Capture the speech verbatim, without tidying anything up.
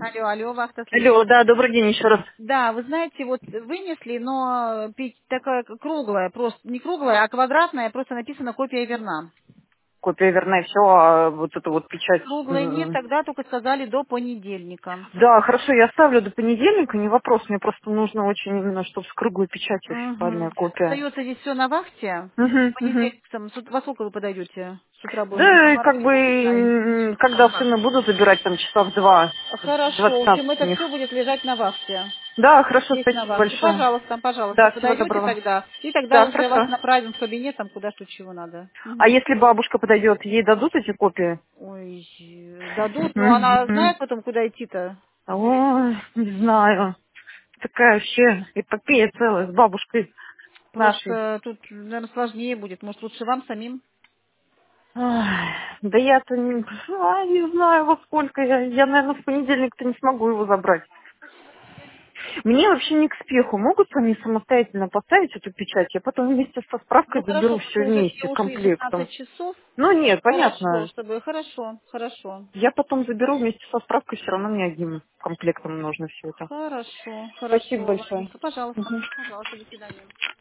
Алло, алло, вахта слушает. Алло, да, добрый день еще раз. Да, вы знаете, вот вынесли, но пи- такая круглая, просто не круглая, а квадратная, просто написано копия верна. Копия верная, все, а вот эту вот печать. Круглой нет, м, тогда только сказали до понедельника. Да, хорошо, я оставлю до понедельника, не вопрос, мне просто нужно очень именно, чтобы с круглой печатью официальная Угу. копия. Остается здесь все на вахте. Угу, В угу. понедельник, там, с ут- во сколько вы подойдете? С утра будем Да, и пару как бы, минут читаем. м, когда сына буду забирать, там, часа в два, Хорошо, в общем, двадцать это них. все будет лежать на вахте. Да, хорошо, Есть на спасибо вахте. большое. Пожалуйста, пожалуйста, Да, всего подойдете доброго. тогда. И тогда Да, уже вас хорошо. направим в кабинет, там куда что чего надо. А Мгм. если бабушка подойдет, ей дадут эти копии? Ой, э, дадут, но она Мгм. знает потом, куда идти-то. Ой, не знаю. Такая вообще эпопея целая с бабушкой нашей. Просто тут, наверное, сложнее будет. Может, лучше вам самим? Ай, да я-то не, а, не знаю, во сколько я. Я, наверное, в понедельник-то не смогу его забрать. Мне вообще не к спеху. Могут они самостоятельно поставить эту печать? Я потом вместе со Ну, справкой заберу хорошо, все просто уже вместе, все ушли комплектом. шестнадцать часов. Ну нет, Хорошо, понятно. чтобы... Хорошо, хорошо. Я потом заберу вместе со справкой, все равно мне одним комплектом нужно все это. Хорошо, Спасибо хорошо, большое. ладненько. Пожалуйста, Мгм. пожалуйста, до свидания.